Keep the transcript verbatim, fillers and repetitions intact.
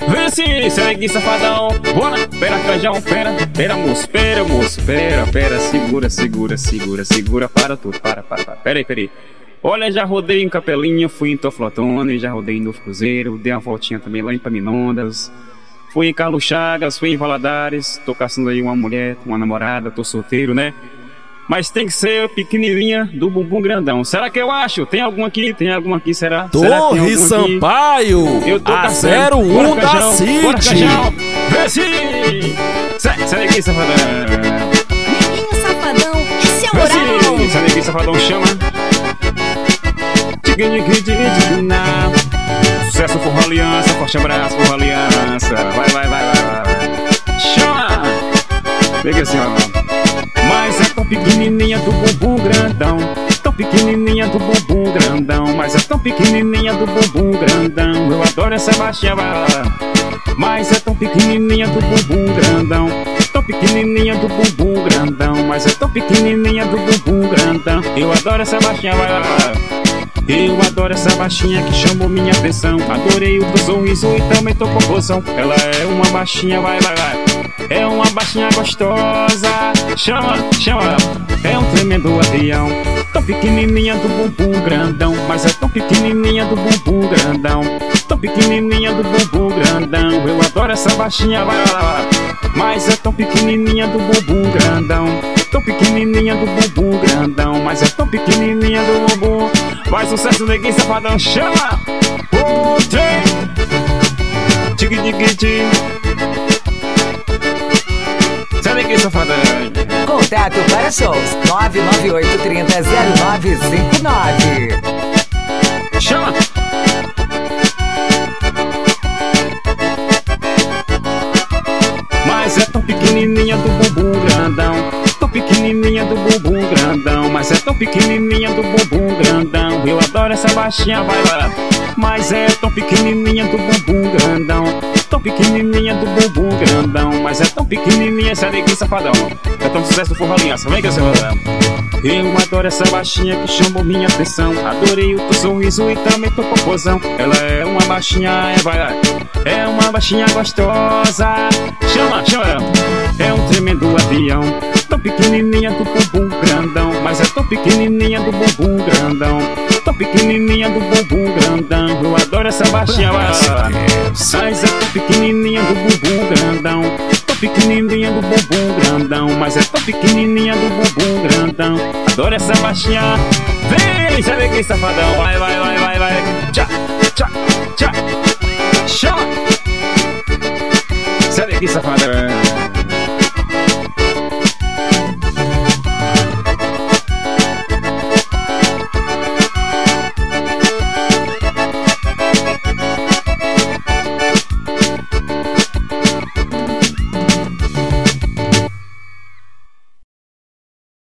Vê se, se alegre safadão. Bora, pera cajão, pera, pera moço, pera moço, pera, pera, segura, segura, segura, segura, para tudo, para, para, para, pera aí, pera aí. Olha, já rodei em Capelinha, fui em Toflotone, já rodei em Novo Cruzeiro, dei uma voltinha também lá em Paminondas. Fui em Carlos Chagas, fui em Valadares, tô caçando aí uma mulher, uma namorada, tô solteiro, né? Mas tem que ser pequenininha do bumbum grandão. Será que eu acho? Tem algum aqui? Tem algum aqui, será? Torre Sampaio, eu tô a caçando. zero um da Cajão, City. Vê se! Sai daqui, safadão. Neguinho Safadão, esse é o Vê horário. se! Sai daqui, safadão, chama. Sucesso, Forró Aliança, forte abraço, Forró Aliança. Vai, vai, vai, vai, vai. Chama! Pega assim, ó. Mas é tão pequenininha do bumbum grandão, tão pequenininha do bumbum grandão, mas é tão pequenininha do bumbum grandão. Eu adoro essa baixinha, vai lá. Mas é tão pequenininha do bumbum grandão, tão pequenininha do bumbum grandão, mas é tão pequenininha do bumbum grandão. Eu adoro essa baixinha, vai lá. Eu adoro essa baixinha que chamou minha atenção. Adorei o teu sorriso e também tua composição. Ela é uma baixinha, vai, vai, vai. É uma baixinha gostosa. Chama, chama. É um tremendo avião. Tão pequenininha do bumbum grandão, mas é tão pequenininha do bumbum grandão, tão pequenininha do bumbum grandão. Eu adoro essa baixinha, vai lá, lá. Mas é tão pequenininha do bumbum grandão, tão pequenininha do bumbum grandão, mas é tão pequenininha do bumbum. Vai sucesso, neguinho safadão, chama! O trem! Tigui-tigui-tigui. Sai daqui, safadão. Contato para shows nove nove oito três zero zero nove cinco nove. Chama! Mas é tão pequenininha do bumbum grandão, tão pequenininha do bumbum grandão, mas é tão pequenininha do bumbum grandão. Eu adoro essa baixinha, vai lá. Mas é tão pequenininha do bumbum grandão, tão pequenininha do bumbum grandão, mas é tão pequenininha essa alegria safadão. É tão sucesso do Forró Aliança, vem que eu sei. Eu adoro essa baixinha que chamou minha atenção. Adorei o teu sorriso e também tua composição. Ela é uma baixinha, é, vai lá. É uma baixinha gostosa. Chama, chama. É um tremendo avião. Tão pequenininha do bumbum grandão, mas é tão pequenininha do bumbum grandão, tão pequenininha do bumbum grandão. Eu adoro essa baixinha, vai lá. Mas é tão pequenininha do bumbum grandão, tão pequenininha do bumbum grandão, mas é tão pequenininha do bumbum grandão. Adoro essa baixinha. Vem, já que safadão. Vai, vai, vai, vai, vai. Tchá, tchá, tchá. Chama. Sai daqui, safadão.